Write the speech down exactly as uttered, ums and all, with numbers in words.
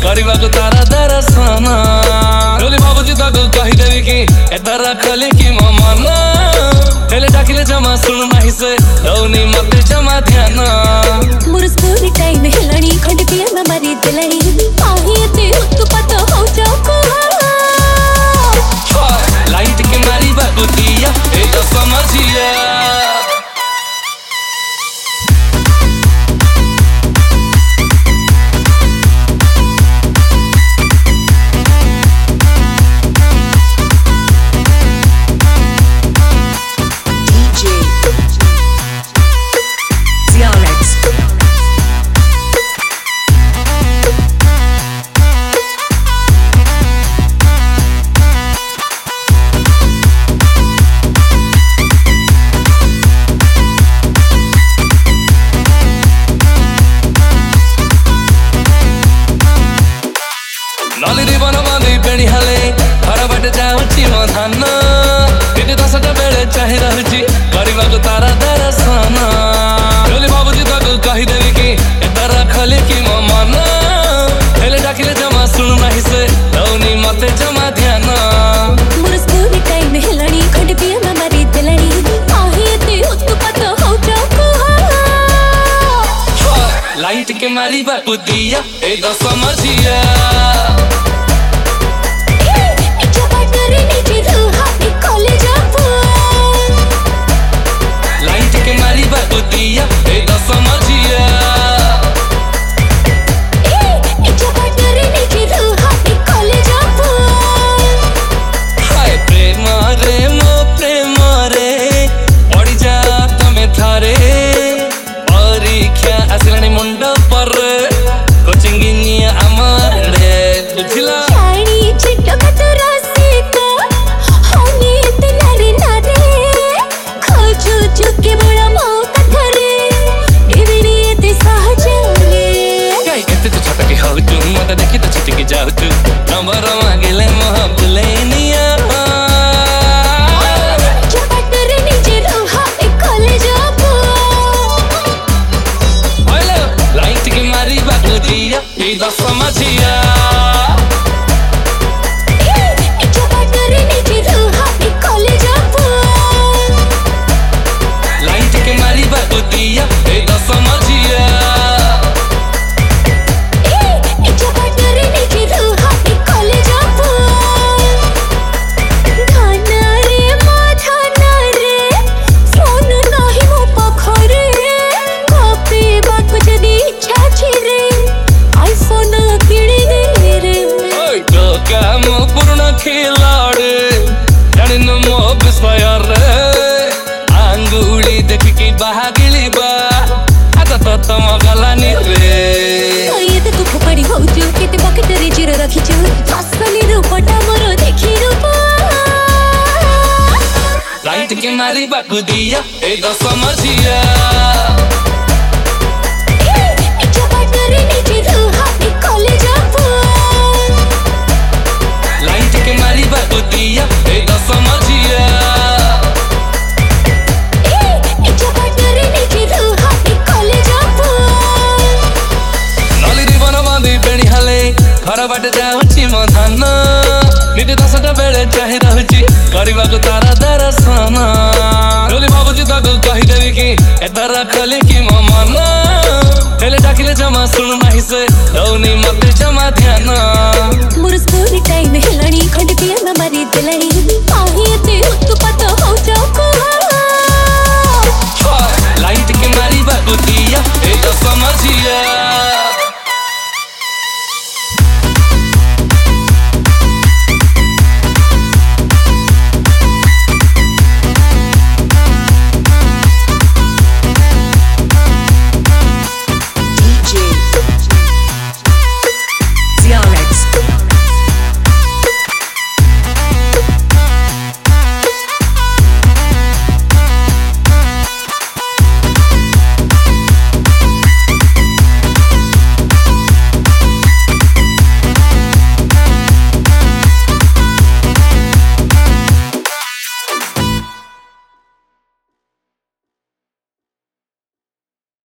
करवा को तारा दरसन बोली भाबुची ताको कहिदेवी कि एतर रखली कि म मन हेले डाकिले जमा सुन नाही से दौनी मते जमा ध्यान मोर स्कूल टाइम हेलणी खंड पिया में मारी देलणी आही ते उत्पात हो जाको लाइट के मारी बाकुतिया ए तो समझिया नली दीवन बांधी पेणी हाले घर बाटे जाऊची म धान दीदी दशटा बेले चाहे रहुची करवा को तारा दरसन बोली भाबुची ताको कहिदेवी कि एतर रखली कि म मन हेले डाकिले जमा सुन नाही से दौनी मते जमा ध्यान मोर स्कूल टाइम हेलणी खंड पिया में मारी देलणी आही ते उत्पात हो जाको लाइट के मारी बाकुतिया ए तो समझिया लाइट के मारी बाकुतिया ए तो समझिया हाय प्रेम रे मो प्रेम रे पड़ी जा तमे थारे परीक्षा आसलानी मुंड पर कोचिंग निया आमारे बुझिला देखी तो छुट्टी जाऊ तू नंबर मांगले मोहब्बले निया चपटरे नीचे रोहा एक खोले जाबो हेलो लाइट के मारी बाकुतिया ए तो समझिया चपटरे नीचे रोहा एक खोले जाबो लाइट के मारी बाकुतिया ए तो समझिया खिलाड़े जाने न मो बिस्फायर आंगुली देख के बागिली बा आता तो तम गलानी रे ये तो तू पड़ी हो जो केते बकेट रे जीरो रखी छु असली रूपटा मोर देखि रूप लाइट के मारी बाकुतिया ए तो समझिया लाइट के मारी बाकुतिया ए तो समझिया नली दीवन बांधी पेणी हाले घर बाटे जाऊची म धान दीदी दशटा बेले चाहे रहुची करवा को तारा दरसन बोली भाबुची ताको कहिदेवी कि एतर रखली कि म मन हेले डाकिले जमा सुन नाही से दौनी मते